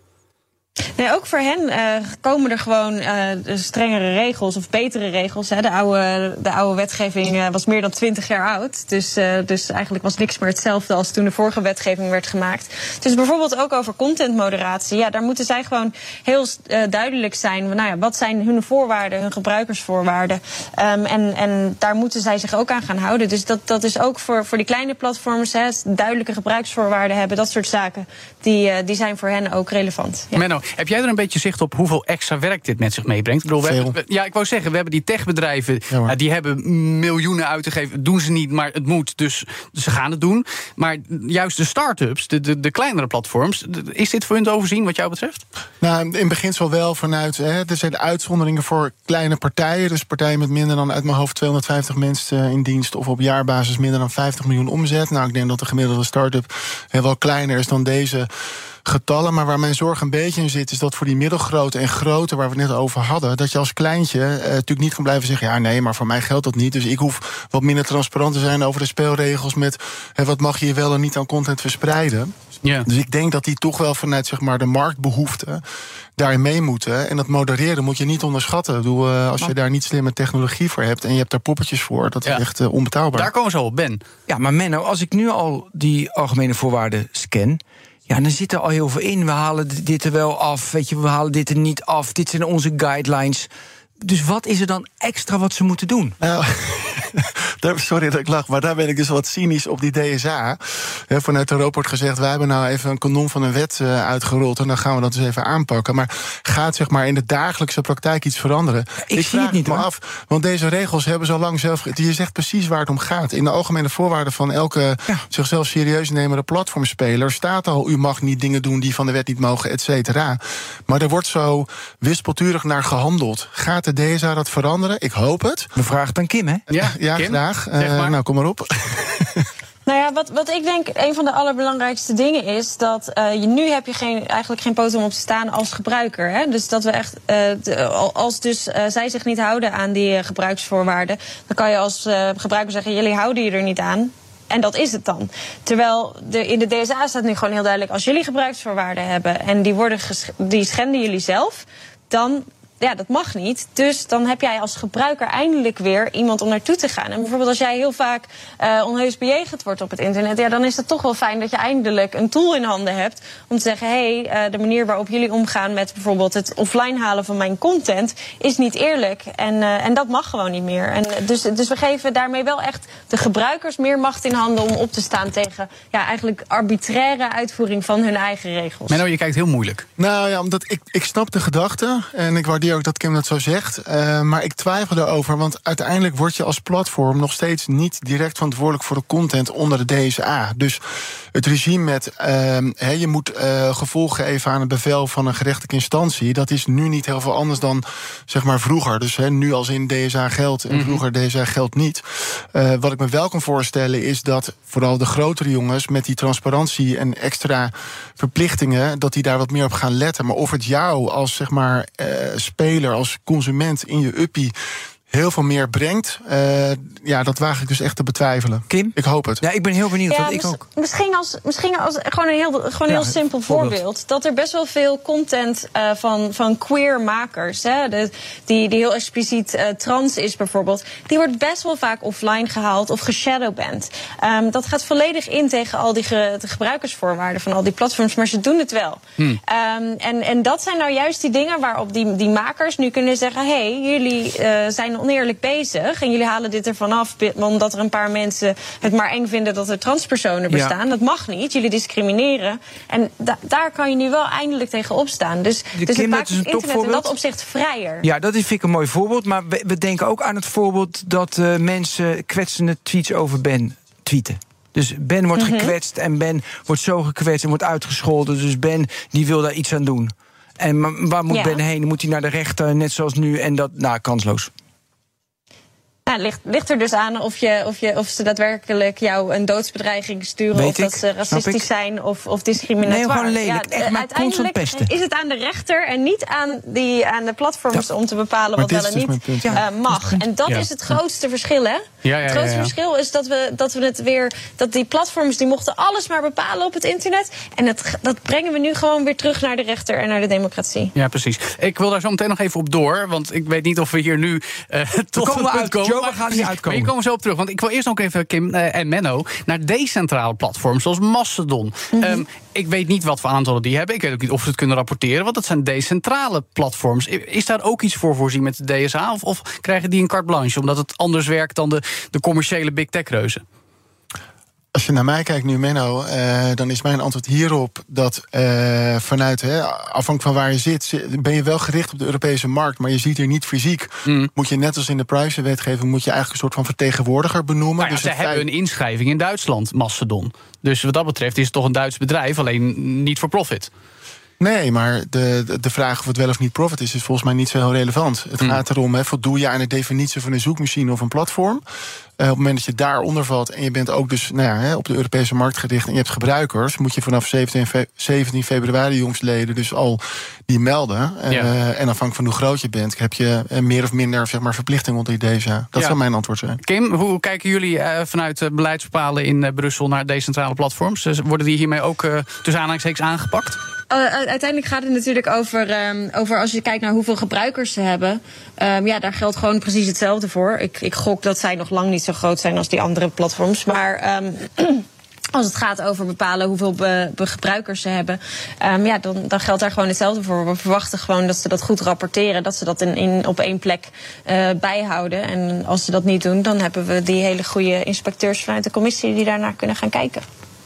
Nee, ook voor hen uh, komen er gewoon uh, strengere regels of betere regels. Hè. De, oude, de oude wetgeving uh, was meer dan twintig jaar oud. Dus, uh, dus eigenlijk was niks meer hetzelfde als toen de vorige wetgeving werd gemaakt. Dus bijvoorbeeld ook over contentmoderatie. Ja, daar moeten zij gewoon heel uh, duidelijk zijn. Nou ja, wat zijn hun voorwaarden, hun gebruikersvoorwaarden? Um, en, en daar moeten zij zich ook aan gaan houden. Dus dat, dat is ook voor, voor die kleine platforms, hè, duidelijke gebruiksvoorwaarden hebben. Dat soort zaken, die, uh, die zijn voor hen ook relevant. Ja. Menno, heb jij er een beetje zicht op hoeveel extra werk dit met zich meebrengt? Ik bedoel, we Veel. hebben, we- ja, ik wou zeggen, we hebben die techbedrijven, Ja, hoor. uh, die hebben miljoenen uit te geven. Doen ze niet, maar het moet, dus ze gaan het doen. Maar juist de start-ups, de, de, de kleinere platforms, de- is dit voor hun te overzien wat jou betreft? Nou, in beginsel wel vanuit, hè, er zijn uitzonderingen voor kleine partijen. Dus partijen met minder dan uit mijn hoofd tweehonderdvijftig mensen in dienst, of op jaarbasis minder dan vijftig miljoen omzet. Nou, ik denk dat de gemiddelde start-up heel wel kleiner is dan deze getallen. Maar waar mijn zorg een beetje in zit, is dat voor die middelgrote en grote, waar we het net over hadden, dat je als kleintje eh, natuurlijk niet kan blijven zeggen, ja, nee, maar voor mij geldt dat niet. Dus ik hoef wat minder transparant te zijn over de speelregels met hè, wat mag je hier wel en niet aan content verspreiden. Ja. Dus ik denk dat die toch wel vanuit, zeg maar, de marktbehoeften daarin mee moeten. En dat modereren moet je niet onderschatten. Ik bedoel, uh, als je daar niet slimme technologie voor hebt en je hebt daar poppetjes voor, dat is Ja. echt uh, onbetaalbaar. Daar komen we zo op, Ben. Ja, maar Menno, als ik nu al die algemene voorwaarden scan, ja, dan zit er al heel veel in. We halen dit er wel af, weet je, we halen dit er niet af. Dit zijn onze guidelines. Dus wat is er dan extra wat ze moeten doen? Nou, daar, sorry dat ik lach, maar daar ben ik dus wat cynisch op die D S A. He, vanuit Europa wordt gezegd, wij hebben nou even een kanon van een wet uh, uitgerold en dan gaan we dat dus even aanpakken. Maar gaat, zeg maar, in de dagelijkse praktijk iets veranderen? Ik zie vraag het niet, me hoor. af, want deze regels hebben zo lang zelf... Je zegt precies waar het om gaat. In de algemene voorwaarden van elke Ja. zichzelf serieus nemende platformspeler staat al, u mag niet dingen doen die van de wet niet mogen, et cetera. Maar er wordt zo wispelturig naar gehandeld. Gaat de D S A dat veranderen? Ik hoop het. We vragen het aan Kim, hè? Ja, Ja, Kim? graag. Zeg Uh, maar. nou, kom maar op. Nou ja, wat, wat ik denk een van de allerbelangrijkste dingen is dat uh, je nu heb je geen, eigenlijk geen poot om op te staan als gebruiker. Hè? Dus dat we echt, uh, de, als dus uh, zij zich niet houden aan die uh, gebruiksvoorwaarden, dan kan je als uh, gebruiker zeggen, jullie houden je er niet aan. En dat is het dan. Terwijl de, in de D S A staat nu gewoon heel duidelijk, als jullie gebruiksvoorwaarden hebben en die, worden ges, die schenden jullie zelf, dan... Ja, dat mag niet. Dus dan heb jij als gebruiker eindelijk weer iemand om naartoe te gaan. En bijvoorbeeld als jij heel vaak uh, onheus bejegend wordt op het internet, ja, dan is het toch wel fijn dat je eindelijk een tool in handen hebt om te zeggen, hé, hey, uh, de manier waarop jullie omgaan met bijvoorbeeld het offline halen van mijn content is niet eerlijk. En, uh, en dat mag gewoon niet meer. En dus, dus we geven daarmee wel echt de gebruikers meer macht in handen om op te staan tegen, ja, eigenlijk arbitraire uitvoering van hun eigen regels. Menno, je kijkt heel moeilijk. Nou ja, omdat ik, ik snap de gedachte en ik waardeer ook dat Kim dat zo zegt. Uh, maar ik twijfel erover, want uiteindelijk word je als platform nog steeds niet direct verantwoordelijk voor de content onder de D S A. Dus het regime met uh, he, je moet uh, gevolg geven aan het bevel van een gerechtelijke instantie, dat is nu niet heel veel anders dan, zeg maar, vroeger. Dus he, nu als in D S A geldt en vroeger D S A geldt niet. Uh, wat ik me wel kan voorstellen is dat vooral de grotere jongens met die transparantie en extra verplichtingen, dat die daar wat meer op gaan letten. Maar of het jou als, zeg maar, uh, speler, als consument in je uppie heel veel meer brengt. Uh, ja, dat waag ik dus echt te betwijfelen. Kim? Ik hoop het. Ja, ik ben heel benieuwd, ja, want ik mis, ook. Misschien als, misschien als gewoon een heel, gewoon een ja, heel simpel voorbeeld. voorbeeld. Dat er best wel veel content uh, van, van queer makers, hè, de, die, die heel expliciet uh, trans is bijvoorbeeld, die wordt best wel vaak offline gehaald of geshadowband. Um, dat gaat volledig in tegen al die ge, de gebruikersvoorwaarden van al die platforms, maar ze doen het wel. Hmm. Um, en, en dat zijn nou juist die dingen waarop die, die makers nu kunnen zeggen, hé, hey, jullie uh, zijn oneerlijk bezig en jullie halen dit ervan af omdat er een paar mensen het maar eng vinden dat er transpersonen bestaan. Ja. Dat mag niet, jullie discrimineren. En da- daar kan je nu wel eindelijk tegen opstaan. Dus, dus het maakt het internet in dat opzicht vrijer. Ja, dat vind ik een mooi voorbeeld. Maar we, we denken ook aan het voorbeeld dat uh, mensen kwetsende tweets over Ben tweeten. Dus Ben wordt mm-hmm. gekwetst en Ben wordt zo gekwetst en wordt uitgescholden. Dus Ben die wil daar iets aan doen. En waar moet ja. Ben heen? Moet hij naar de rechter, net zoals nu? En dat, nou, kansloos. Nou, ligt, ligt er dus aan of, je, of, je, of ze daadwerkelijk jou een doodsbedreiging sturen. Weet of ik, dat ze racistisch zijn of, of discriminatoire. Nee, gewoon lelijk. Ja, echt maar uiteindelijk pesten. Is het aan de rechter en niet aan, die, aan de platforms ja. om te bepalen wat wel en niet dus uh, mag. En dat ja. is het grootste verschil, hè? Ja, ja, het grootste ja, ja. verschil is dat we, dat we het weer. Dat die platforms die mochten alles maar bepalen op het internet. En dat, dat brengen we nu gewoon weer terug naar de rechter en naar de democratie. Ja, precies. Ik wil daar zo meteen nog even op door. Want ik weet niet of we hier nu uh, tot we komen het uit, komen. Joe, we gaan hier uitkomen. Maar hier komen we zo op terug. Want ik wil eerst nog even, Kim uh, en Menno, naar decentrale platforms zoals Mastodon. Mm-hmm. Um, ik weet niet wat voor aantallen die hebben. Ik weet ook niet of ze het kunnen rapporteren. Want dat zijn decentrale platforms. Is daar ook iets voor voorzien met de D S A? Of, of krijgen die een carte blanche? Omdat het anders werkt dan de, de commerciële big tech reuzen? Als je naar mij kijkt nu, Menno, uh, dan is mijn antwoord hierop dat uh, vanuit, hè, afhankelijk van waar je zit, ben je wel gericht op de Europese markt, maar je ziet hier niet fysiek. Mm. Moet je net als in de privacywetgeving, moet je eigenlijk een soort van vertegenwoordiger benoemen. Maar ja, dus ze hebben feit... een inschrijving in Duitsland, Mastodon. Dus wat dat betreft is het toch een Duits bedrijf, alleen niet voor profit. Nee, maar de, de, de vraag of het wel of niet profit is, is volgens mij niet zo heel relevant. Het mm. gaat erom, hè, voldoe je aan de definitie van een zoekmachine of een platform. Uh, op het moment dat je daaronder valt en je bent ook dus nou ja, hè, op de Europese markt gericht en je hebt gebruikers, moet je vanaf zeventien februari jongstleden dus al die melden. Uh, ja. En afhankelijk van hoe groot je bent, heb je uh, meer of minder zeg maar, verplichting onder die D S A. Dat ja. zou mijn antwoord zijn. Kim, hoe kijken jullie uh, vanuit uh, beleidsbepalen in uh, Brussel naar decentrale platforms? Dus worden die hiermee ook uh, tussen aanhalingstekens aangepakt? Uh, uiteindelijk gaat het natuurlijk over, um, over als je kijkt naar hoeveel gebruikers ze hebben. Um, ja, daar geldt gewoon precies hetzelfde voor. Ik, ik gok dat zij nog lang niet zo groot zijn als die andere platforms. Maar um, als het gaat over bepalen hoeveel be, be gebruikers ze hebben, um, ja, dan, dan geldt daar gewoon hetzelfde voor. We verwachten gewoon dat ze dat goed rapporteren, dat ze dat in, in, op één plek uh, bijhouden. En als ze dat niet doen, dan hebben we die hele goede inspecteurs vanuit de commissie die daarnaar kunnen gaan kijken.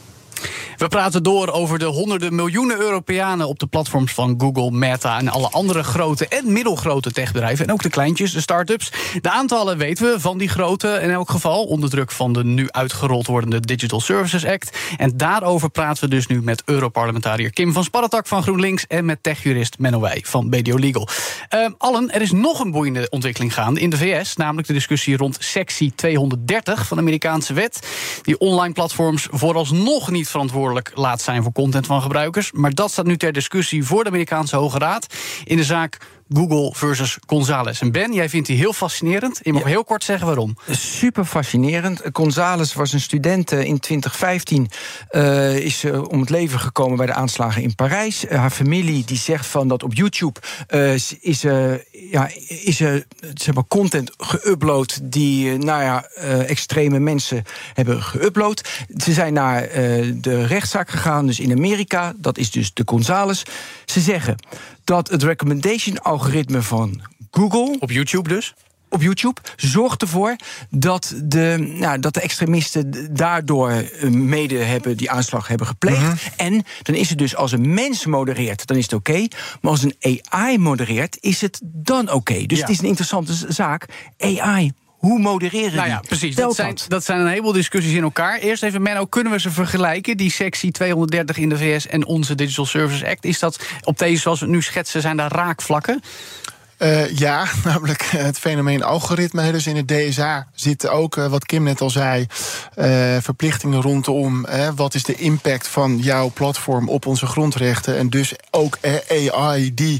We praten door over de honderden miljoenen Europeanen op de platforms van Google, Meta en alle andere grote en middelgrote techbedrijven. En ook de kleintjes, de start-ups. De aantallen weten we van die grote in elk geval, onder druk van de nu uitgerold wordende Digital Services Act. En daarover praten we dus nu met Europarlementariër Kim van Sparretak van GroenLinks en met techjurist Menno Wij van B D O Legal. Uh, allen, er is nog een boeiende ontwikkeling gaande in de V S, namelijk de discussie rond sectie tweehonderddertig van de Amerikaanse wet, die online platforms vooralsnog niet verantwoordelijk laat zijn voor content van gebruikers. Maar dat staat nu ter discussie voor de Amerikaanse Hoge Raad in de zaak Google versus González. En Ben, jij vindt die heel fascinerend. Je mag ja. heel kort zeggen waarom. Super fascinerend. González was een student in twintig vijftien. Uh, is uh, om het leven gekomen bij de aanslagen in Parijs. Uh, haar familie die zegt van dat op YouTube uh, is uh, ja, is uh, zeg maar content geüpload die uh, nou ja, uh, extreme mensen hebben geüpload. Ze zijn naar uh, de rechtszaak gegaan, dus in Amerika. Dat is dus de González. Ze zeggen dat het recommendation-algoritme van Google, op YouTube dus, op YouTube zorgt ervoor dat de, nou, dat de extremisten daardoor mede hebben die aanslag hebben gepleegd. Mm-hmm. En dan is het dus als een mens modereert, dan is het oké. Okay, maar als een A I modereert, is het dan oké. Okay. Dus ja. het is een interessante zaak. A I. Hoe modereren die? Nou ja, precies. Dat zijn, dat zijn een heleboel discussies in elkaar. Eerst even, Menno, kunnen we ze vergelijken? Die sectie tweehonderddertig in de V S en onze Digital Services Act. Is dat op deze, zoals we het nu schetsen, zijn daar raakvlakken? Uh, ja, namelijk het fenomeen algoritme. Dus in het D S A zitten ook, uh, wat Kim net al zei, uh, verplichtingen rondom uh, wat is de impact van jouw platform op onze grondrechten. En dus ook uh, A I die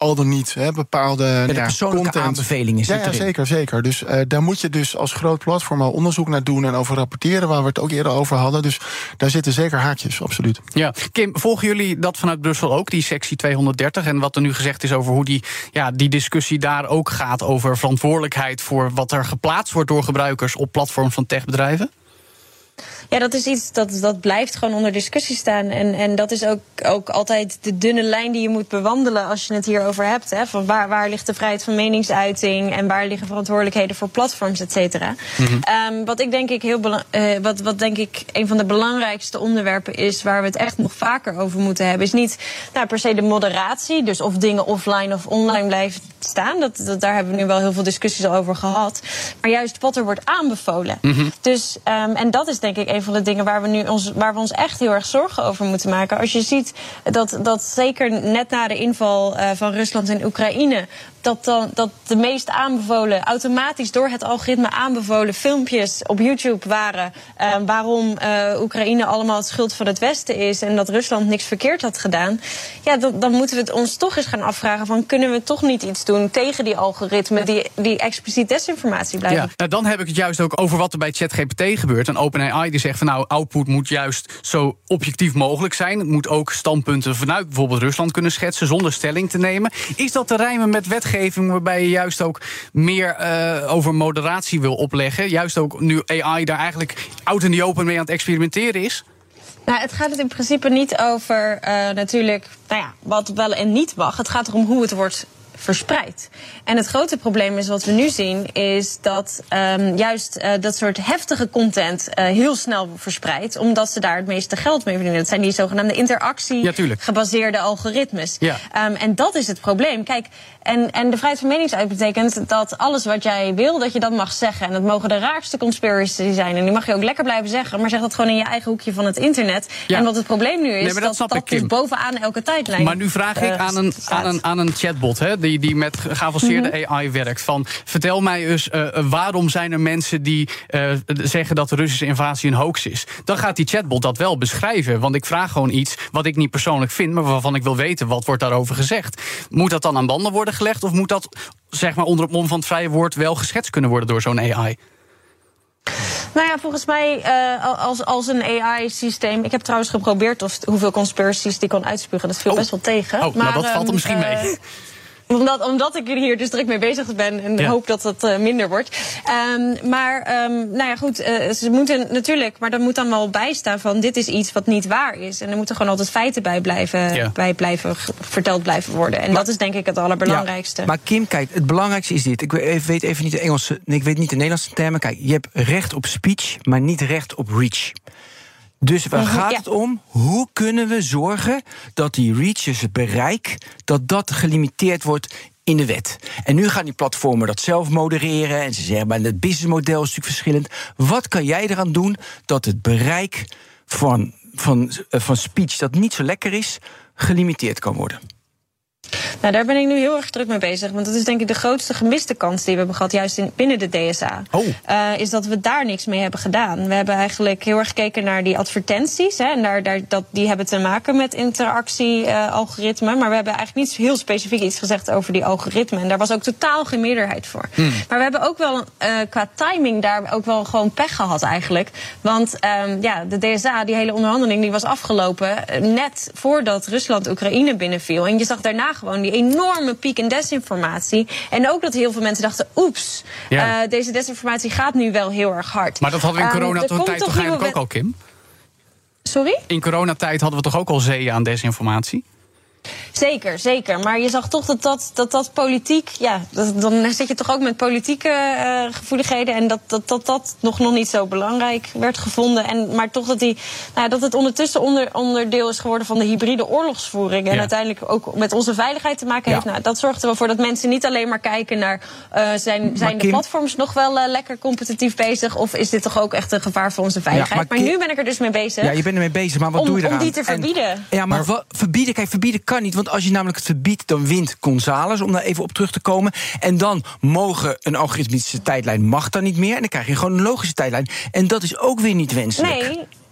al dan niet hè, bepaalde Met de ja, persoonlijke content. aanbevelingen zit Ja, ja erin. zeker, zeker. Dus uh, daar moet je dus als groot platform al onderzoek naar doen en over rapporteren, waar we het ook eerder over hadden. Dus daar zitten zeker haakjes, absoluut. Ja, Kim, volgen jullie dat vanuit Brussel ook, die sectie tweehonderddertig? En wat er nu gezegd is over hoe die, ja, die discussie daar ook gaat over verantwoordelijkheid voor wat er geplaatst wordt door gebruikers op platforms van techbedrijven? Ja, dat is iets dat, dat blijft gewoon onder discussie staan. En, en dat is ook, ook altijd de dunne lijn die je moet bewandelen als je het hierover hebt. Hè, van waar, waar ligt de vrijheid van meningsuiting en waar liggen verantwoordelijkheden voor platforms, et cetera. Mm-hmm. Um, wat ik denk ik heel bela- uh, wat, wat denk ik een van de belangrijkste onderwerpen is waar we het echt nog vaker over moeten hebben, is niet nou, per se de moderatie. Dus of dingen offline of online blijven staan. Dat, dat, daar hebben we nu wel heel veel discussies over gehad. Maar juist wat er wordt aanbevolen. Mm-hmm. Dus, um, en dat is denk ik een van de dingen waar we nu ons, waar we ons echt heel erg zorgen over moeten maken. Als je ziet dat, dat zeker net na de inval uh, van Rusland in Oekraïne, dat, dan, dat de meest aanbevolen, automatisch door het algoritme aanbevolen filmpjes op YouTube waren. Uh, waarom uh, Oekraïne allemaal het schuld van het Westen is en dat Rusland niks verkeerd had gedaan. Ja, dan, dan moeten we het ons toch eens gaan afvragen van, kunnen we toch niet iets doen tegen die algoritmen die, die expliciet desinformatie blijven. Ja, nou dan heb ik het juist ook over wat er bij ChatGPT gebeurt. En OpenAI die zegt van nou, output moet juist zo objectief mogelijk zijn. Het moet ook standpunten vanuit bijvoorbeeld Rusland kunnen schetsen zonder stelling te nemen. Is dat te rijmen met wetgeving waarbij je juist ook meer uh, over moderatie wil opleggen? Juist ook nu A I daar eigenlijk out in the open mee aan het experimenteren is? Nou, het gaat het in principe niet over uh, natuurlijk nou ja, wat wel en niet mag. Het gaat erom hoe het wordt verspreid. En het grote probleem is wat we nu zien, is dat um, juist uh, dat soort heftige content uh, heel snel verspreidt, omdat ze daar het meeste geld mee verdienen. Dat zijn die zogenaamde interactie-gebaseerde ja, algoritmes. Ja. Um, en dat is het probleem. Kijk, en, en de vrijheid van meningsuiting betekent dat alles wat jij wil, dat je dat mag zeggen. En dat mogen de raarste conspiracy zijn. En die mag je ook lekker blijven zeggen, maar zeg dat gewoon in je eigen hoekje van het internet. Ja. En wat het probleem nu is, nee, dat dat, dat dus bovenaan elke tijdlijn. Maar nu vraag ik uh, aan, een, aan, een, aan een chatbot, hè, die, die met geavanceerde mm-hmm. A I werkt. Van, vertel mij eens, uh, waarom zijn er mensen die uh, zeggen dat de Russische invasie een hoax is? Dan gaat die chatbot dat wel beschrijven. Want ik vraag gewoon iets wat ik niet persoonlijk vind, maar waarvan ik wil weten wat wordt daarover gezegd. Moet dat dan aan banden worden gelegd? Of moet dat, zeg maar, onder het mom van het vrije woord wel geschetst kunnen worden door zo'n A I? Nou ja, volgens mij uh, als, als een A I-systeem. Ik heb trouwens geprobeerd of, hoeveel conspiracies die kon uitspugen. Dat viel oh. best wel tegen. Oh, maar nou, dat valt er misschien uh, mee. Omdat, omdat ik hier dus druk mee bezig ben en ja. hoop dat dat uh, minder wordt. Um, maar, um, nou ja, goed, uh, ze moeten natuurlijk, maar er moet dan wel bijstaan van dit is iets wat niet waar is. En er moeten gewoon altijd feiten bij blijven, ja. bij blijven verteld blijven worden. En maar, dat is denk ik het allerbelangrijkste. Ja, maar Kim, kijk, het belangrijkste is dit. Ik weet even niet de Engelse, nee, ik weet niet de Nederlandse termen. Kijk, je hebt recht op speech, maar niet recht op reach. Dus waar mm-hmm, gaat ja. het om? Hoe kunnen we zorgen dat die reach, dus het bereik, dat dat gelimiteerd wordt in de wet? En nu gaan die platformen dat zelf modereren en ze zeggen, maar het businessmodel is natuurlijk verschillend. Wat kan jij eraan doen dat het bereik van, van, van speech dat niet zo lekker is, gelimiteerd kan worden? Nou, daar ben ik nu heel erg druk mee bezig. Want dat is denk ik de grootste gemiste kans die we hebben gehad, juist in, binnen de D S A. Oh. Uh, is dat we daar niks mee hebben gedaan. We hebben eigenlijk heel erg gekeken naar die advertenties. Hè, en daar, daar, dat, die hebben te maken met interactie-algoritmen. Uh, maar we hebben eigenlijk niet heel specifiek iets gezegd over die algoritmen. En daar was ook totaal geen meerderheid voor. Hmm. Maar we hebben ook wel uh, qua timing daar ook wel gewoon pech gehad eigenlijk. Want um, ja, de D S A, die hele onderhandeling, die was afgelopen net voordat Rusland Oekraïne binnenviel. En je zag daarna gewoon die enorme piek in desinformatie. En ook dat heel veel mensen dachten, oeps, ja. uh, deze desinformatie gaat nu wel heel erg hard. Maar dat hadden we in coronatijd um, toch, toch eigenlijk ook al, Kim? Sorry? In coronatijd hadden we toch ook al zeeën aan desinformatie? Zeker, zeker. Maar je zag toch dat dat, dat, dat politiek, ja, dat, dan zit je toch ook met politieke uh, gevoeligheden. En dat dat, dat dat nog, nog niet zo belangrijk werd gevonden. En, maar toch dat, die, nou, dat het ondertussen onder, onderdeel is geworden van de hybride oorlogsvoering. En ja. uiteindelijk ook met onze veiligheid te maken heeft. Ja. Nou, dat zorgt er wel voor dat mensen niet alleen maar kijken naar, uh, zijn, zijn de Kim, platforms nog wel uh, lekker competitief bezig? Of is dit toch ook echt een gevaar voor onze veiligheid? Ja, maar, maar Kim, nu ben ik er dus mee bezig. Ja, je bent er mee bezig, maar wat om, doe je eraan? Om die te verbieden. En, ja, maar, maar wat, verbieden, kijk, verbieden kan niet. Want als je namelijk het verbiedt, dan wint González, om daar even op terug te komen. En dan mogen een algoritmische tijdlijn mag dan niet meer. En dan krijg je gewoon een logische tijdlijn. En dat is ook weer niet wenselijk. Nee.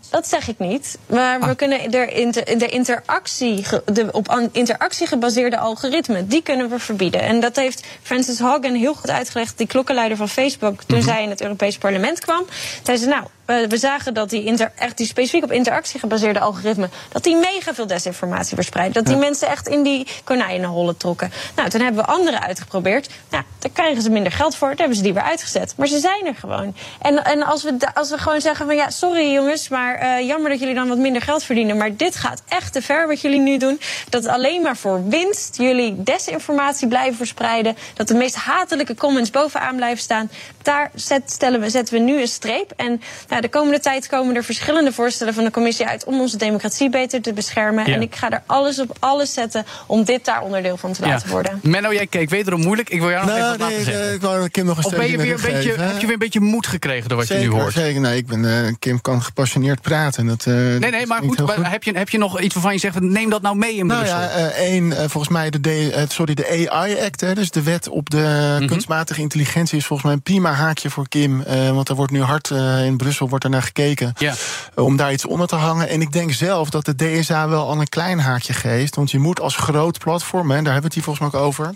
Dat zeg ik niet. Maar we ah. kunnen er inter, de interactie, de op interactie gebaseerde algoritmen, die kunnen we verbieden. En dat heeft Frances Haugen heel goed uitgelegd, die klokkenluider van Facebook, toen mm-hmm. zij in het Europees Parlement kwam. Zei ze, nou, we zagen dat die, inter, echt die specifiek op interactie gebaseerde algoritmen, dat die mega veel desinformatie verspreiden. Dat die ja. mensen echt in die konijnenhollen trokken. Nou, toen hebben we andere uitgeprobeerd. Nou, daar krijgen ze minder geld voor. Toen hebben ze die weer uitgezet. Maar ze zijn er gewoon. En, en als, we, als we gewoon zeggen van ja, sorry jongens, maar uh, jammer dat jullie dan wat minder geld verdienen. Maar dit gaat echt te ver wat jullie nu doen. Dat alleen maar voor winst jullie desinformatie blijven verspreiden. Dat de meest hatelijke comments bovenaan blijven staan. Daar zet, stellen we, zetten we nu een streep. En nou, de komende tijd komen er verschillende voorstellen van de commissie uit om onze democratie beter te beschermen. Ja. En ik ga er alles op alles zetten om dit daar onderdeel van te laten ja. worden. Menno, jij keek wederom moeilijk. Ik wil jou nog nou, even wat nee, laten zeggen. Ik wou Kim nog een of ben je weer een beetje, heb je weer een beetje moed gekregen door wat zeker, je nu hoort? Zeker, nee, ik ben, uh, Kim kan gepassioneerd praten. Dat, uh, nee, nee, maar goed, goed. Heb, je, heb je nog iets waarvan je zegt, neem dat nou mee in nou Brussel? Ja, uh, één, uh, volgens mij de, de, uh, sorry, de A I-act, hè, dus de wet op de mm-hmm. kunstmatige intelligentie is volgens mij een prima haakje voor Kim. Uh, want er wordt nu hard uh, in Brussel wordt er naar gekeken. Ja. Uh, om daar iets onder te hangen. En ik denk zelf dat de D S A wel al een klein haakje geeft. Want je moet als groot platform, hè, daar hebben we het hier volgens mij ook over,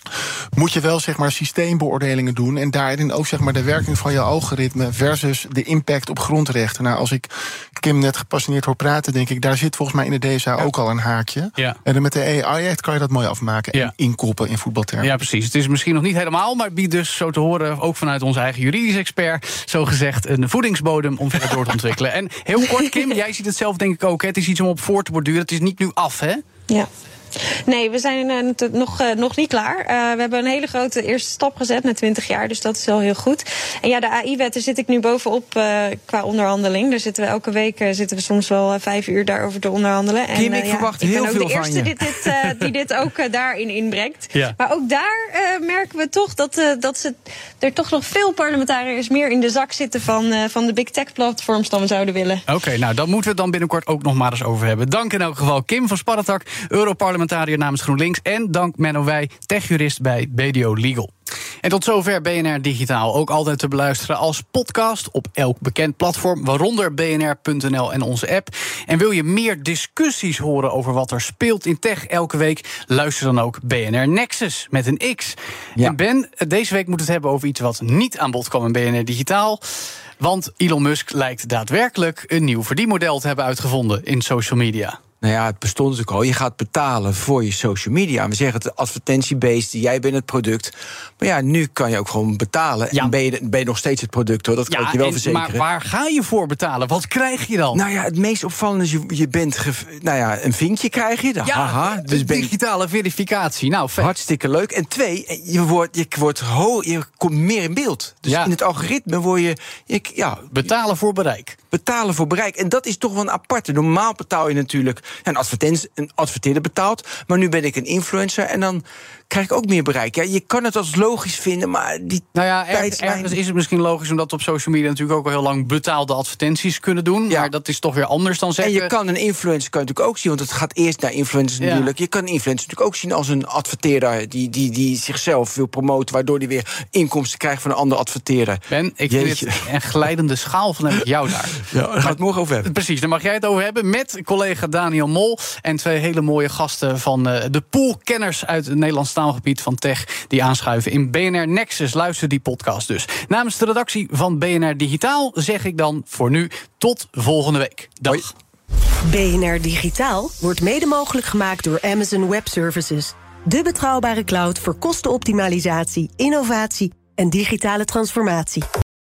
moet je wel zeg maar systeembeoordelingen doen en daarin ook zeg maar de werking van je algoritme versus de impact op grondrechten. Nou, als ik Kim net gepassioneerd hoor praten, denk ik, daar zit volgens mij in de D S A ja. ook al een haakje. Ja. En dan met de A I-act kan je dat mooi afmaken ja. en inkoppen in voetbaltermen. Ja, precies. Het is misschien nog niet helemaal, maar het biedt dus zo te horen, ook vanuit onze eigen juridisch expert, zo gezegd een voedingsbodem om verder door te ontwikkelen. En heel kort, Kim, jij ziet het zelf denk ik ook, hè? Het is iets om op voor te borduren. Het is niet nu af, hè? Ja. Nee, we zijn uh, nog, uh, nog niet klaar. Uh, we hebben een hele grote eerste stap gezet na twintig jaar, dus dat is wel heel goed. En ja, de A I-wet, daar zit ik nu bovenop uh, qua onderhandeling. Daar zitten we elke week uh, zitten we soms wel uh, vijf uur daarover te onderhandelen. Kim, en, ik uh, verwacht ja, heel ik ben ook veel de van je. eerste die dit, uh, die dit ook uh, daarin inbrengt. Ja. Maar ook daar uh, merken we toch dat, uh, dat ze, er toch nog veel parlementariërs meer in de zak zitten van, uh, van de big tech-platforms dan we zouden willen. Oké, okay, nou, dan moeten we het dan binnenkort ook nog maar eens over hebben. Dank in elk geval Kim van Sparretak, Europarlementariër namens GroenLinks. En dank Menno Wij, techjurist bij B D O Legal. En tot zover B N R Digitaal. Ook altijd te beluisteren als podcast op elk bekend platform, waaronder b n r punt n l en onze app. En wil je meer discussies horen over wat er speelt in tech elke week, luister dan ook B N R Nexus met een X. Ja. En Ben, deze week moet het hebben over iets wat niet aan bod kwam in B N R Digitaal. Want Elon Musk lijkt daadwerkelijk een nieuw verdienmodel te hebben uitgevonden in social media. Nou ja, het bestond natuurlijk al. Je gaat betalen voor je social media. We zeggen het advertentie-based, jij bent het product. Maar ja, nu kan je ook gewoon betalen. Ja. En ben je, ben je nog steeds het product, hoor. Dat kan ja, ik je wel en, verzekeren. Maar waar ga je voor betalen? Wat krijg je dan? Nou ja, het meest opvallende is, je, je bent... Ge, nou ja, een vinkje krijg je. Ja, haha, dus digitale ben, verificatie. Nou, vet. Hartstikke leuk. En twee, je, wordt, je, wordt ho, je komt meer in beeld. Dus ja. in het algoritme word je... je ja, betalen voor bereik. Betalen voor bereik. En dat is toch wel een aparte. Normaal betaal je natuurlijk... Een, advertentie, een adverteerder betaalt, maar nu ben ik een influencer en dan krijg ik ook meer bereik. Ja, je kan het als logisch vinden, maar die nou ja, ergens, ergens is het misschien logisch, omdat op social media natuurlijk ook al heel lang betaalde advertenties kunnen doen, ja. maar dat is toch weer anders dan zeggen. En je kan een influencer kan je natuurlijk ook zien, want het gaat eerst naar influencers ja. natuurlijk. Je kan een influencer natuurlijk ook zien als een adverteerder die, die, die zichzelf wil promoten, waardoor die weer inkomsten krijgt van een ander adverteerder. Ben, ik Jeetje. vind het een glijdende schaal van heb ik jou daar. Ja, daar gaan we het morgen over hebben. Precies, daar mag jij het over hebben met collega Daniel Mol en twee hele mooie gasten van uh, de poolkenners uit het Nederlands taalgebied van tech die aanschuiven in B N R Nexus. Luister die podcast dus. Namens de redactie van B N R Digitaal zeg ik dan voor nu tot volgende week. Dag. Hoi. B N R Digitaal wordt mede mogelijk gemaakt door Amazon Web Services. De betrouwbare cloud voor kostenoptimalisatie, innovatie en digitale transformatie.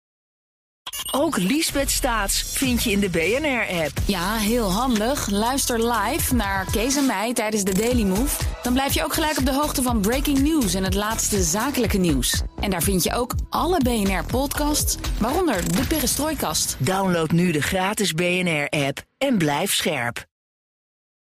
Ook Liesbeth Staats vind je in de B N R-app. Ja, heel handig. Luister live naar Kees en mij tijdens de Daily Move. Dan blijf je ook gelijk op de hoogte van breaking news en het laatste zakelijke nieuws. En daar vind je ook alle B N R-podcasts, waaronder de Perestrooikast. Download nu de gratis B N R-app en blijf scherp.